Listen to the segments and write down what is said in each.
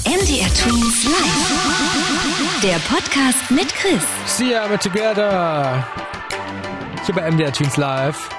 MDR Twins Live. Der Podcast mit Chris. See ya, we're together. Hier bei MDR Twins Live.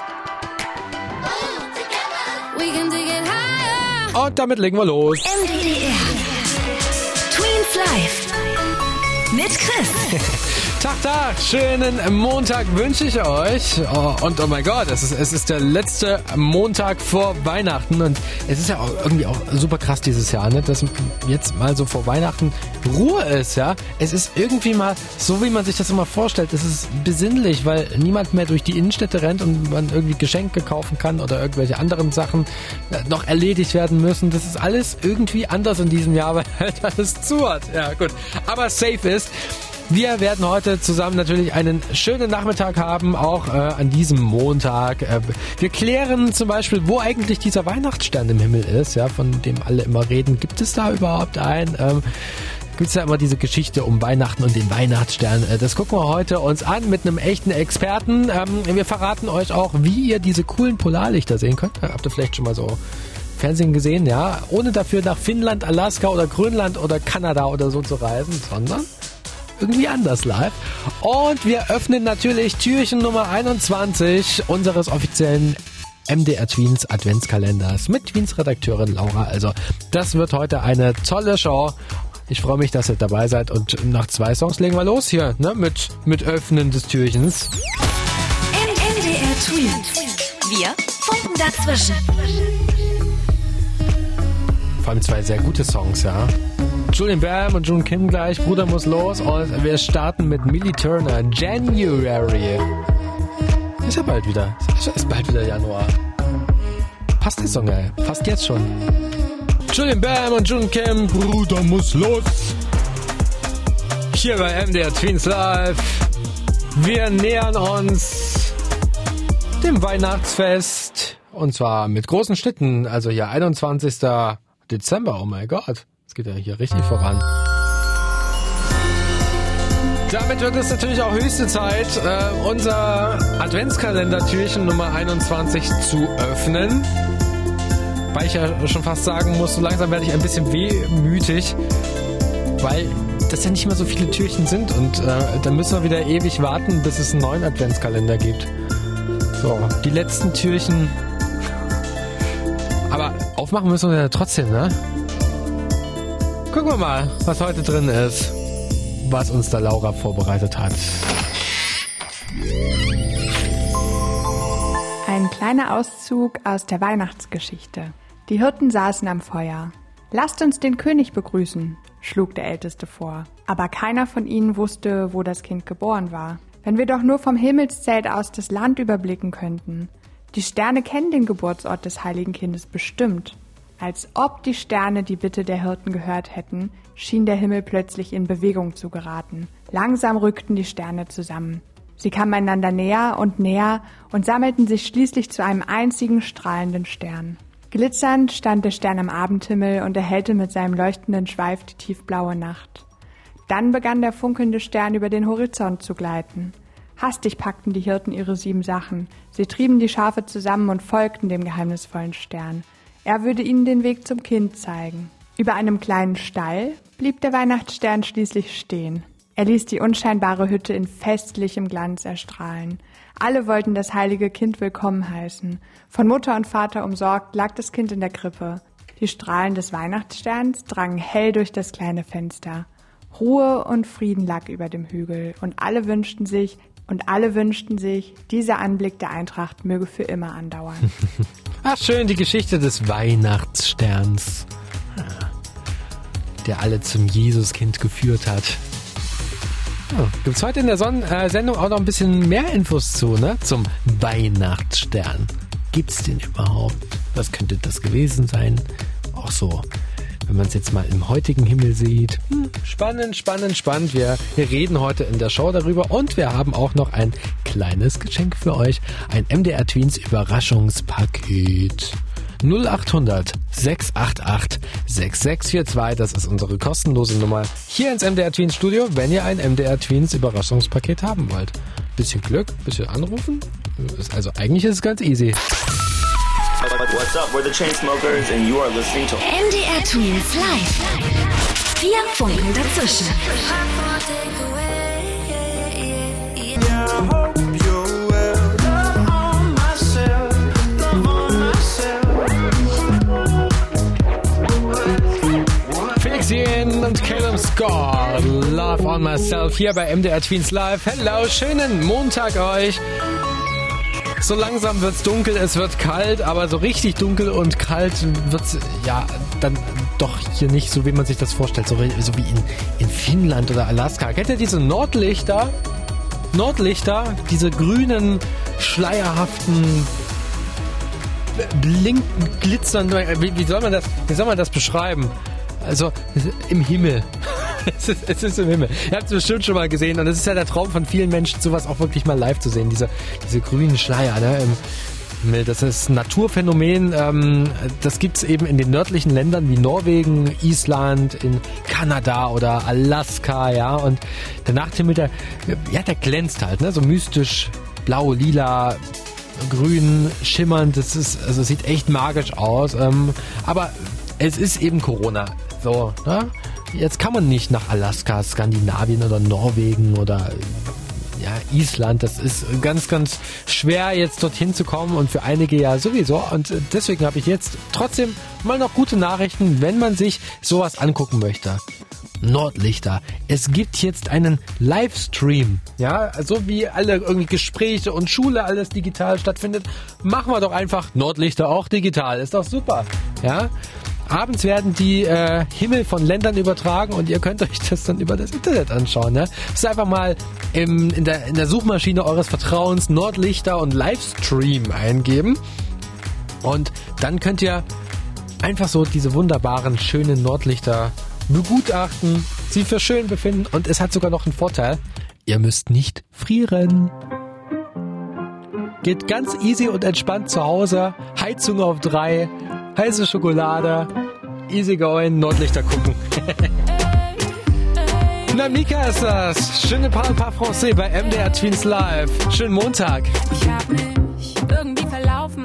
Und damit legen wir los. MDR Twins Live. Mit Chris. Tag, schönen Montag wünsche ich euch. Und oh mein Gott, es ist der letzte Montag vor Weihnachten. Und es ist ja auch irgendwie auch super krass dieses Jahr, ne? Dass jetzt mal so vor Weihnachten Ruhe ist, ja. Es ist irgendwie mal so, wie man sich das immer vorstellt. Es ist besinnlich, weil niemand mehr durch die Innenstädte rennt und man irgendwie Geschenke kaufen kann oder irgendwelche anderen Sachen noch erledigt werden müssen. Das ist alles irgendwie anders in diesem Jahr, weil halt alles zu hat. Ja, gut. Aber safe ist, wir werden heute zusammen natürlich einen schönen Nachmittag haben, auch an diesem Montag. Wir klären zum Beispiel, wo eigentlich dieser Weihnachtsstern im Himmel ist, ja, von dem alle immer reden. Gibt es da überhaupt einen? Gibt es ja immer diese Geschichte um Weihnachten und den Weihnachtsstern. Das gucken wir heute uns an mit einem echten Experten. Wir verraten euch auch, wie ihr diese coolen Polarlichter sehen könnt. Habt ihr vielleicht schon mal so Fernsehen gesehen, ja? Ohne dafür nach Finnland, Alaska oder Grönland oder Kanada oder so zu reisen, sondern irgendwie anders live. Und wir öffnen natürlich Türchen Nummer 21 unseres offiziellen MDR Twins Adventskalenders mit Twins-Redakteurin Laura. Also das wird heute eine tolle Show. Ich freue mich, dass ihr dabei seid. Und nach 2 Songs legen wir los hier, ne? Mit Öffnen des Türchens. MDR Twins. Wir funken dazwischen. Vor allem 2 sehr gute Songs, ja. Julian Bam und June Kim gleich, Bruder muss los, und wir starten mit Millie Turner, January. Ist ja bald wieder, ist bald wieder Januar. Passt der Song, ey, fast jetzt schon. Julian Bam und June Kim, Bruder muss los. Hier bei MDR Twins Live. Wir nähern uns dem Weihnachtsfest, und zwar mit großen Schritten, also hier 21. Dezember, oh mein Gott. Es geht ja hier richtig voran. Damit wird es natürlich auch höchste Zeit, unser Adventskalender-Türchen Nummer 21 zu öffnen. Weil ich ja schon fast sagen muss, so langsam werde ich ein bisschen wehmütig, weil das ja nicht mehr so viele Türchen sind. Und dann müssen wir wieder ewig warten, bis es einen neuen Adventskalender gibt. So, die letzten Türchen. Aber aufmachen müssen wir ja trotzdem, ne? Gucken wir mal, was heute drin ist, was uns da Laura vorbereitet hat. Ein kleiner Auszug aus der Weihnachtsgeschichte. Die Hirten saßen am Feuer. »Lasst uns den König begrüßen«, schlug der Älteste vor. Aber keiner von ihnen wusste, wo das Kind geboren war. Wenn wir doch nur vom Himmelszelt aus das Land überblicken könnten. Die Sterne kennen den Geburtsort des heiligen Kindes bestimmt. Als ob die Sterne die Bitte der Hirten gehört hätten, schien der Himmel plötzlich in Bewegung zu geraten. Langsam rückten die Sterne zusammen. Sie kamen einander näher und sammelten sich schließlich zu einem einzigen strahlenden Stern. Glitzernd stand der Stern am Abendhimmel und erhellte mit seinem leuchtenden Schweif die tiefblaue Nacht. Dann begann der funkelnde Stern über den Horizont zu gleiten. Hastig packten die Hirten ihre 7 Sachen. Sie trieben die Schafe zusammen und folgten dem geheimnisvollen Stern. Er würde ihnen den Weg zum Kind zeigen. Über einem kleinen Stall blieb der Weihnachtsstern schließlich stehen. Er ließ die unscheinbare Hütte in festlichem Glanz erstrahlen. Alle wollten das heilige Kind willkommen heißen. Von Mutter und Vater umsorgt lag das Kind in der Krippe. Die Strahlen des Weihnachtssterns drangen hell durch das kleine Fenster. Ruhe und Frieden lag über dem Hügel und alle wünschten sich, dieser Anblick der Eintracht möge für immer andauern. Ach schön, die Geschichte des Weihnachtssterns, der alle zum Jesuskind geführt hat. Ja, gibt's heute in der Sendung auch noch ein bisschen mehr Infos zu, ne? Zum Weihnachtsstern. Gibt's den überhaupt? Was könnte das gewesen sein? Auch so, wenn man es jetzt mal im heutigen Himmel sieht. Spannend. Wir reden heute in der Show darüber und wir haben auch noch ein kleines Geschenk für euch. Ein MDR Twins Überraschungspaket. 0800 688 6642, das ist unsere kostenlose Nummer hier ins MDR Twins Studio, wenn ihr ein MDR Twins Überraschungspaket haben wollt. Bisschen Glück, bisschen anrufen. Also eigentlich ist es ganz easy. What's up, we're the Chainsmokers and you are listening to MDR Twins Live. 4 Funken dazwischen. Felix Jähn und Caleb Scott, Love on Myself, hier bei MDR Tweens Live. Hello, schönen Montag euch. So langsam wird's dunkel, es wird kalt, aber so richtig dunkel und kalt wird's ja dann doch hier nicht, so wie man sich das vorstellt, so wie in Finnland oder Alaska. Kennt ihr diese Nordlichter? Diese grünen, schleierhaften, blinken, glitzernden, wie soll man das beschreiben? Also im Himmel. Es ist im Himmel. Ihr habt es bestimmt schon mal gesehen und es ist ja der Traum von vielen Menschen, sowas auch wirklich mal live zu sehen. Diese grünen Schleier, ne, im Himmel. Das ist ein Naturphänomen. Das gibt es eben in den nördlichen Ländern wie Norwegen, Island, in Kanada oder Alaska, ja. Und der Nachthimmel, der glänzt halt, ne, so mystisch, blau, lila, grün, schimmernd. Das sieht echt magisch aus. Aber es ist eben Corona. So, ne? Jetzt kann man nicht nach Alaska, Skandinavien oder Norwegen oder Island. Das ist ganz, ganz schwer, jetzt dorthin zu kommen und für einige ja sowieso. Und deswegen habe ich jetzt trotzdem mal noch gute Nachrichten, wenn man sich sowas angucken möchte. Nordlichter. Es gibt jetzt einen Livestream. Ja, so wie alle irgendwie Gespräche und Schule alles digital stattfindet, machen wir doch einfach Nordlichter auch digital. Ist doch super. Ja. Abends werden die Himmel von Ländern übertragen und ihr könnt euch das dann über das Internet anschauen. Ne? Das ist einfach mal in der Suchmaschine eures Vertrauens Nordlichter und Livestream eingeben. Und dann könnt ihr einfach so diese wunderbaren, schönen Nordlichter begutachten, sie für schön befinden. Und es hat sogar noch einen Vorteil. Ihr müsst nicht frieren. Geht ganz easy und entspannt zu Hause. Heizung auf 3. Heiße Schokolade, easy going, Nordlichter gucken. Na, Mika ist das. Schöne Parle Français bei MDR Tweens Live. Schönen Montag. Ich hab mich irgendwie verlaufen.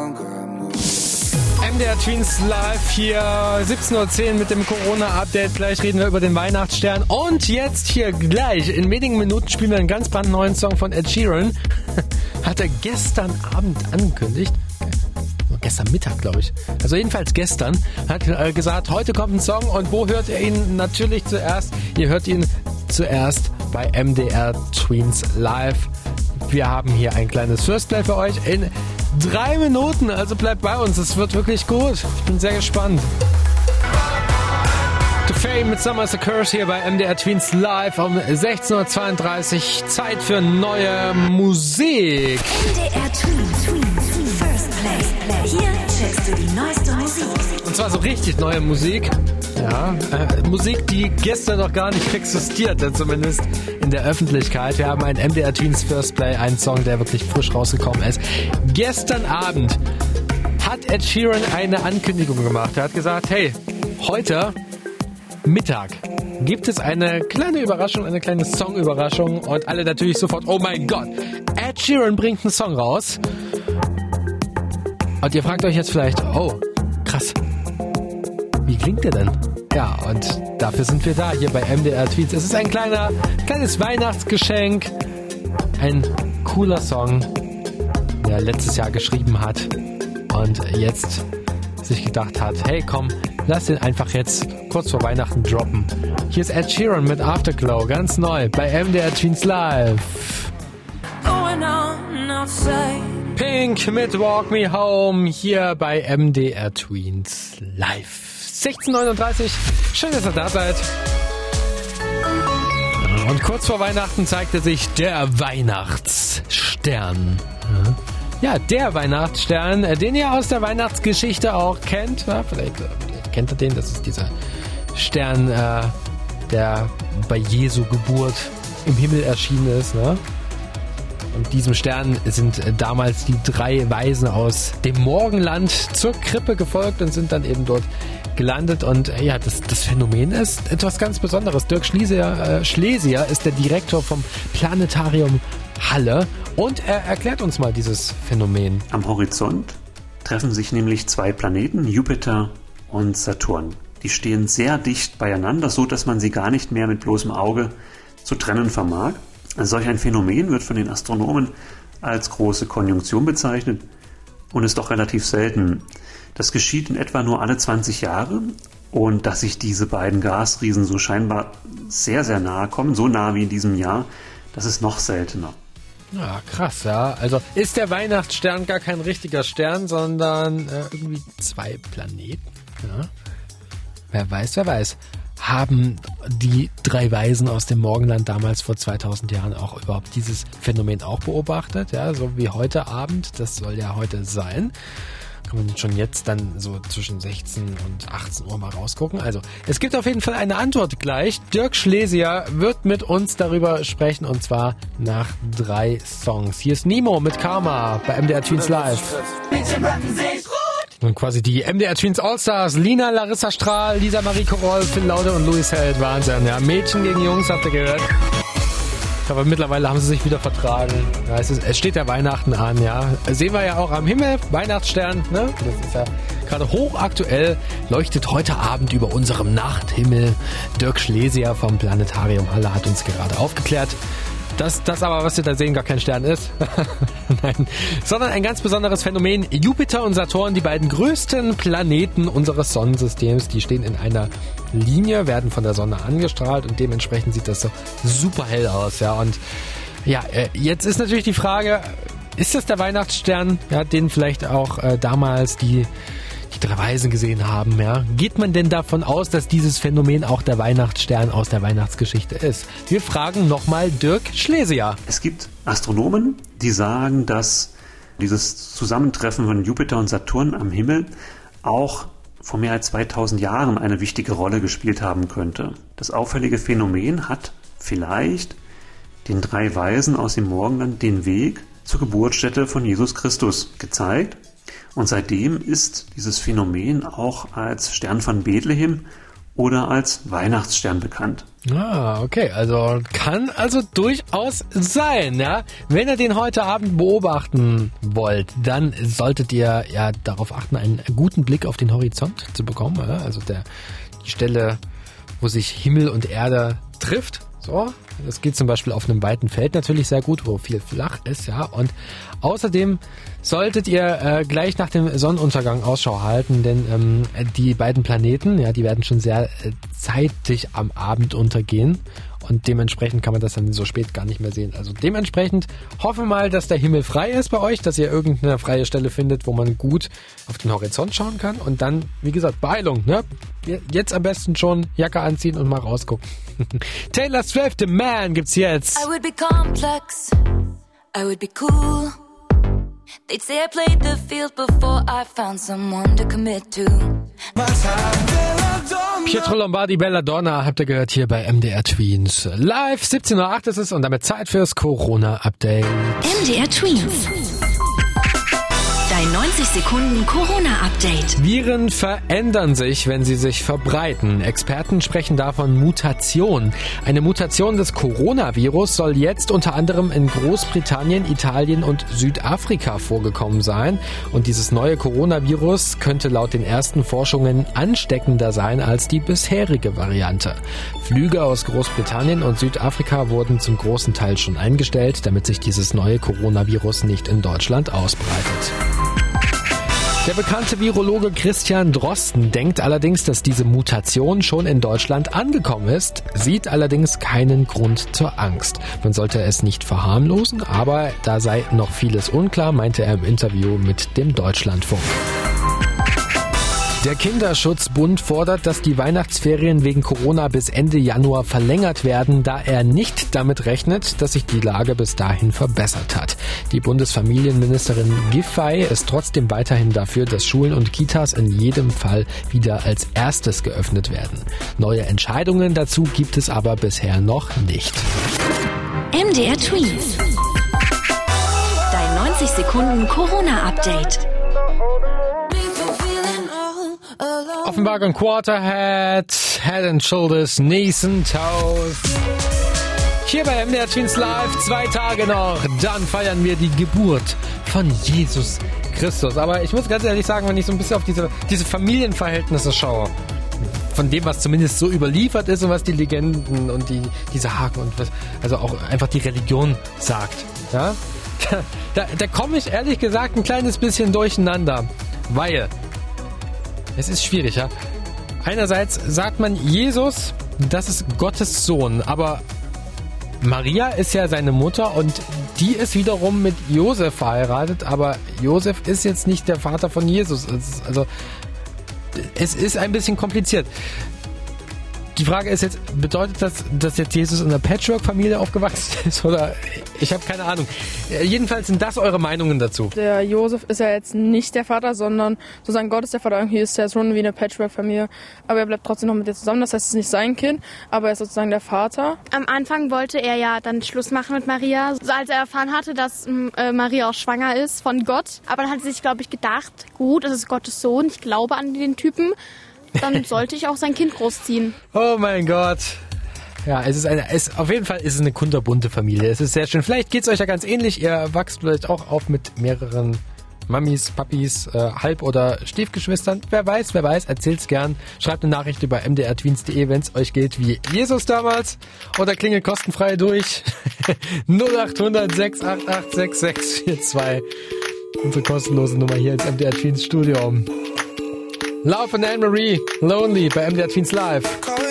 MDR Tweens Live hier, 17:10 Uhr mit dem Corona-Update. Gleich reden wir über den Weihnachtsstern. Und jetzt hier gleich, in wenigen Minuten spielen wir einen ganz brandneuen Song von Ed Sheeran. Hat er gestern Abend angekündigt. Gestern Mittag, glaube ich. Also jedenfalls gestern hat er gesagt, heute kommt ein Song und wo hört ihr ihn natürlich zuerst? Ihr hört ihn zuerst bei MDR Tweens Live. Wir haben hier ein kleines First Play für euch in 3 Minuten, also bleibt bei uns, es wird wirklich gut. Ich bin sehr gespannt. The Fame mit Summer's a Curse hier bei MDR Tweens Live um 16:32 Uhr. Zeit für neue Musik. MDR Tweens, First Place. Hier checkst du die neueste Musik. Und zwar so richtig neue Musik. Ja, Musik, die gestern noch gar nicht existierte, zumindest in der Öffentlichkeit. Wir haben einen MDR Tweens First Play, einen Song, der wirklich frisch rausgekommen ist. Gestern Abend hat Ed Sheeran eine Ankündigung gemacht. Er hat gesagt, hey, heute Mittag gibt es eine kleine Überraschung, eine kleine Song-Überraschung und alle natürlich sofort, oh mein Gott, Ed Sheeran bringt einen Song raus. Und ihr fragt euch jetzt vielleicht, oh, krass, wie klingt der denn? Ja, und dafür sind wir da, hier bei MDR Tweets. Es ist ein kleines Weihnachtsgeschenk, ein cooler Song, der letztes Jahr geschrieben hat und jetzt sich gedacht hat, hey komm, lass den einfach jetzt kurz vor Weihnachten droppen. Hier ist Ed Sheeran mit Afterglow, ganz neu, bei MDR Tweens Live. Going on outside. Pink mit Walk Me Home hier bei MDR Tweens Live. 16:39 Uhr, schön, dass ihr da seid. Und kurz vor Weihnachten zeigte sich der Weihnachtsstern. Ja, der Weihnachtsstern, den ihr aus der Weihnachtsgeschichte auch kennt. Ja, vielleicht kennt ihr den, das ist dieser Stern, der bei Jesu Geburt im Himmel erschienen ist, ne? Und diesem Stern sind damals die 3 Weisen aus dem Morgenland zur Krippe gefolgt und sind dann eben dort gelandet. Und ja, das Phänomen ist etwas ganz Besonderes. Dirk Schlesier ist der Direktor vom Planetarium Halle und er erklärt uns mal dieses Phänomen. Am Horizont treffen sich nämlich 2 Planeten, Jupiter und Saturn. Die stehen sehr dicht beieinander, so dass man sie gar nicht mehr mit bloßem Auge zu trennen vermag. Solch ein Phänomen wird von den Astronomen als große Konjunktion bezeichnet und ist doch relativ selten. Das geschieht in etwa nur alle 20 Jahre und dass sich diese beiden Gasriesen so scheinbar sehr, sehr nahe kommen, so nah wie in diesem Jahr, das ist noch seltener. Ja, krass, ja. Also ist der Weihnachtsstern gar kein richtiger Stern, sondern irgendwie 2 Planeten. Ja. Wer weiß. Haben die 3 Weisen aus dem Morgenland damals vor 2000 Jahren auch überhaupt dieses Phänomen auch beobachtet? Ja, so wie heute Abend, das soll ja heute sein. Kann man schon jetzt dann so zwischen 16 und 18 Uhr mal rausgucken. Also, es gibt auf jeden Fall eine Antwort gleich. Dirk Schlesier wird mit uns darüber sprechen und zwar nach 3 Songs. Hier ist Nemo mit Karma bei MDR Tweens Live. Und quasi die MDR Tweens Allstars, Lina, Larissa Strahl, Lisa Marie Koroll, Phil Laude und Louis Held. Wahnsinn, ja. Mädchen gegen Jungs, habt ihr gehört? Aber mittlerweile haben sie sich wieder vertragen. Ja, es steht ja Weihnachten an, ja. Sehen wir ja auch am Himmel, Weihnachtsstern, ne? Das ist ja gerade hochaktuell, leuchtet heute Abend über unserem Nachthimmel. Dirk Schlesier vom Planetarium Halle hat uns gerade aufgeklärt, dass das aber, was wir da sehen, gar kein Stern ist. Nein, sondern ein ganz besonderes Phänomen. Jupiter und Saturn, die beiden größten Planeten unseres Sonnensystems, die stehen in einer Linie, werden von der Sonne angestrahlt und dementsprechend sieht das so super hell aus. Ja, und ja, jetzt ist natürlich die Frage, ist das der Weihnachtsstern, ja, den vielleicht auch damals die 3 Weisen gesehen haben, ja? Geht man denn davon aus, dass dieses Phänomen auch der Weihnachtsstern aus der Weihnachtsgeschichte ist? Wir fragen nochmal Dirk Schlesier. Es gibt Astronomen, die sagen, dass dieses Zusammentreffen von Jupiter und Saturn am Himmel auch vor mehr als 2000 Jahren eine wichtige Rolle gespielt haben könnte. Das auffällige Phänomen hat vielleicht den 3 Weisen aus dem Morgenland den Weg zur Geburtsstätte von Jesus Christus gezeigt. Und seitdem ist dieses Phänomen auch als Stern von Bethlehem oder als Weihnachtsstern bekannt. Ah, okay, also kann also durchaus sein, ja. Wenn ihr den heute Abend beobachten wollt, dann solltet ihr ja darauf achten, einen guten Blick auf den Horizont zu bekommen, ja? Also die Stelle, wo sich Himmel und Erde trifft. So, das geht zum Beispiel auf einem weiten Feld natürlich sehr gut, wo viel flach ist, ja. Und außerdem solltet ihr gleich nach dem Sonnenuntergang Ausschau halten, denn die beiden Planeten, ja, die werden schon sehr zeitig am Abend untergehen und dementsprechend kann man das dann so spät gar nicht mehr sehen. Also dementsprechend hoffen wir mal, dass der Himmel frei ist bei euch, dass ihr irgendeine freie Stelle findet, wo man gut auf den Horizont schauen kann und dann, wie gesagt, Beeilung, ne? Jetzt am besten schon Jacke anziehen und mal rausgucken. Taylor Swift, The Man gibt's jetzt. I would be complex, I would be cool. They'd say I played the field before I found someone to commit to. Pietro Lombardi, Belladonna, habt ihr gehört hier bei MDR Tweens. Live, 17:08 ist es und damit Zeit fürs Corona-Update. MDR Tweens. Dein 90 Sekunden Corona-Update. Viren verändern sich, wenn sie sich verbreiten. Experten sprechen davon Mutation. Eine Mutation des Coronavirus soll jetzt unter anderem in Großbritannien, Italien und Südafrika vorgekommen sein. Und dieses neue Coronavirus könnte laut den ersten Forschungen ansteckender sein als die bisherige Variante. Flüge aus Großbritannien und Südafrika wurden zum großen Teil schon eingestellt, damit sich dieses neue Coronavirus nicht in Deutschland ausbreitet. Der bekannte Virologe Christian Drosten denkt allerdings, dass diese Mutation schon in Deutschland angekommen ist, sieht allerdings keinen Grund zur Angst. Man sollte es nicht verharmlosen, aber da sei noch vieles unklar, meinte er im Interview mit dem Deutschlandfunk. Der Kinderschutzbund fordert, dass die Weihnachtsferien wegen Corona bis Ende Januar verlängert werden, da er nicht damit rechnet, dass sich die Lage bis dahin verbessert hat. Die Bundesfamilienministerin Giffey ist trotzdem weiterhin dafür, dass Schulen und Kitas in jedem Fall wieder als erstes geöffnet werden. Neue Entscheidungen dazu gibt es aber bisher noch nicht. MDR Tweens. Dein 90 Sekunden Corona-Update. Offenbach und Quarterhead, Head and Shoulders, Knees and Toes. Hier bei MDR Tweens Live, 2 Tage noch, dann feiern wir die Geburt von Jesus Christus. Aber ich muss ganz ehrlich sagen, wenn ich so ein bisschen auf diese Familienverhältnisse schaue, von dem, was zumindest so überliefert ist und was die Legenden und die Sagen und was, also auch einfach die Religion sagt. Ja? Da komme ich ehrlich gesagt ein kleines bisschen durcheinander, weil es ist schwierig, ja. Einerseits sagt man Jesus, das ist Gottes Sohn, aber Maria ist ja seine Mutter und die ist wiederum mit Josef verheiratet, aber Josef ist jetzt nicht der Vater von Jesus. Es ist ein bisschen kompliziert. Die Frage ist jetzt, bedeutet das, dass jetzt Jesus in einer Patchwork-Familie aufgewachsen ist? Oder ich habe keine Ahnung. Jedenfalls sind das eure Meinungen dazu. Der Josef ist ja jetzt nicht der Vater, sondern sozusagen Gott ist der Vater. Irgendwie ist er schon wie eine Patchwork-Familie. Aber er bleibt trotzdem noch mit ihr zusammen. Das heißt, es ist nicht sein Kind, aber er ist sozusagen der Vater. Am Anfang wollte er ja dann Schluss machen mit Maria, so als er erfahren hatte, dass Maria auch schwanger ist von Gott. Aber dann hat er sich, glaube ich, gedacht, gut, das ist Gottes Sohn, ich glaube an den Typen. Dann sollte ich auch sein Kind großziehen. Oh mein Gott. Ja, auf jeden Fall ist es eine kunterbunte Familie. Es ist sehr schön. Vielleicht geht es euch ja ganz ähnlich. Ihr wachst vielleicht auch auf mit mehreren Mamis, Papis, Halb- oder Stiefgeschwistern. Wer weiß, erzählt's gern. Schreibt eine Nachricht über mdrtweens.de, wenn es euch geht wie Jesus damals. Oder klingelt kostenfrei durch. 0800 688 6642. Unsere kostenlose Nummer hier ins MDR Tweens Studio. Love and Anne-Marie, Lonely bei MDR Tweens Live.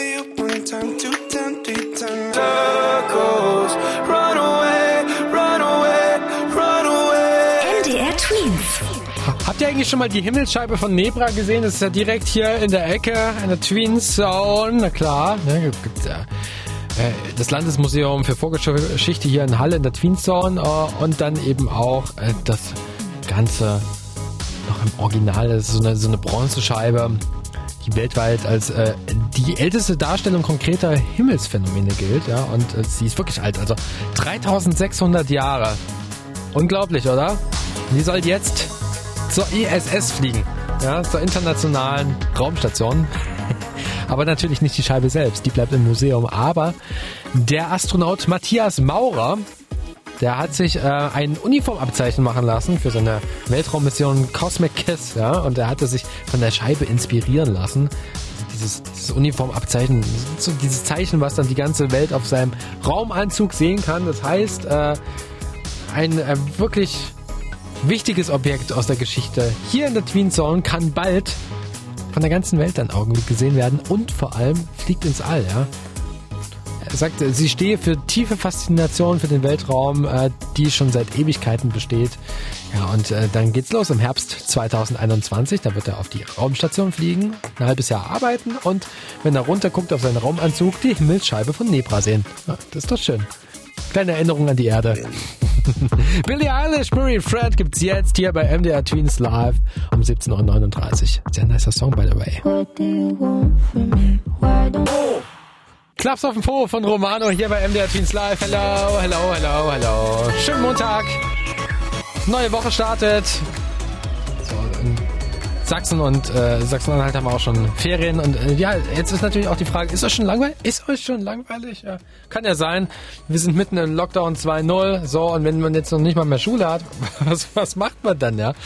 MDR Tweens. Habt ihr eigentlich schon mal die Himmelsscheibe von Nebra gesehen? Das ist ja direkt hier in der Ecke, in der Tweens Zone. Na klar, ne, gibt's ja. Das Landesmuseum für Vorgeschichte hier in Halle in der Tweens Zone und dann eben auch das Ganze noch im Original. Das ist so eine Bronzescheibe, die weltweit als die älteste Darstellung konkreter Himmelsphänomene gilt. Ja, und sie ist wirklich alt, also 3600 Jahre. Unglaublich, oder? Die soll jetzt zur ISS fliegen, ja, zur internationalen Raumstation. Aber natürlich nicht die Scheibe selbst, die bleibt im Museum. Aber der Astronaut Matthias Maurer, der hat sich ein Uniformabzeichen machen lassen für seine Weltraummission Cosmic Kiss, ja, und er hatte sich von der Scheibe inspirieren lassen. Dieses Uniformabzeichen, so dieses Zeichen, was dann die ganze Welt auf seinem Raumanzug sehen kann. Das heißt, ein wirklich wichtiges Objekt aus der Geschichte hier in der Tweens Zone kann bald von der ganzen Welt dann Augenblick gesehen werden und vor allem fliegt ins All, ja. Er sagt, sie stehe für tiefe Faszination für den Weltraum, die schon seit Ewigkeiten besteht. Ja, und dann geht's los im Herbst 2021. Da wird er auf die Raumstation fliegen, ein halbes Jahr arbeiten und wenn er runterguckt auf seinen Raumanzug, die Himmelsscheibe von Nebra sehen. Ja, das ist doch schön. Kleine Erinnerung an die Erde. Billie Eilish, Murray Fred gibt's jetzt hier bei MDR Tweens Live um 17:39 Uhr. Sehr nicer Song, by the way. Klaps auf den Po von Romano hier bei MDR Tweens Live. Hello, hello, hello, hello. Schönen Montag. Neue Woche startet. So, in Sachsen und Sachsen-Anhalt haben wir auch schon Ferien. Und ja, jetzt ist natürlich auch die Frage, ist euch schon langweilig? Ist euch schon langweilig? Ja, kann ja sein. Wir sind mitten im Lockdown 2.0. So, und wenn man jetzt noch nicht mal mehr Schule hat, was macht man dann, ja?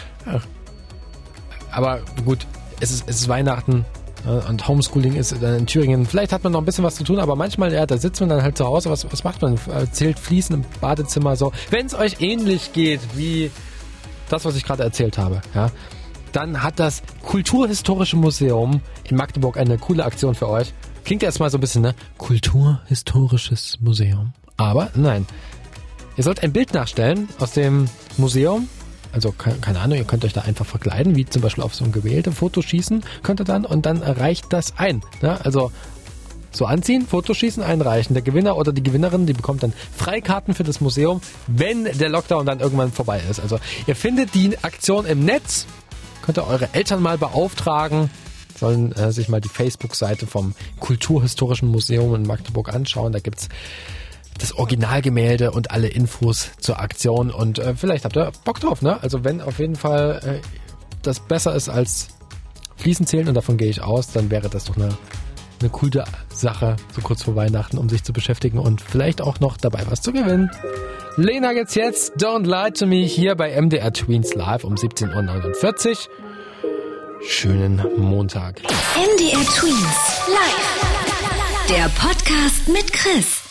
Aber gut, es ist Weihnachten. Und Homeschooling ist dann in Thüringen. Vielleicht hat man noch ein bisschen was zu tun, aber manchmal, ja, da sitzt man dann halt zu Hause. Was macht man? Zählt Fliesen im Badezimmer so. Wenn es euch ähnlich geht wie das, was ich gerade erzählt habe, ja, dann hat das Kulturhistorische Museum in Magdeburg eine coole Aktion für euch. Klingt erstmal so ein bisschen, ne? Kulturhistorisches Museum. Aber nein. Ihr sollt ein Bild nachstellen aus dem Museum. Also, keine Ahnung, ihr könnt euch da einfach verkleiden, wie zum Beispiel auf so ein Gemälde, Foto schießen könnt ihr dann und dann reicht das ein. Ne? Also, so anziehen, Fotoschießen, einreichen. Der Gewinner oder die Gewinnerin, die bekommt dann Freikarten für das Museum, wenn der Lockdown dann irgendwann vorbei ist. Also, ihr findet die Aktion im Netz, könnt ihr eure Eltern mal beauftragen, sollen sich mal die Facebook-Seite vom Kulturhistorischen Museum in Magdeburg anschauen. Da gibt's das Originalgemälde und alle Infos zur Aktion und vielleicht habt ihr Bock drauf, ne? Also wenn auf jeden Fall das besser ist als Fliesen zählen und davon gehe ich aus, dann wäre das doch eine coole Sache, so kurz vor Weihnachten, um sich zu beschäftigen und vielleicht auch noch dabei was zu gewinnen. Lena geht's jetzt, Don't Lie to Me, hier bei MDR Tweens Live um 17:49 Uhr. schönen Montag. MDR Twins live. Der Podcast mit Chris.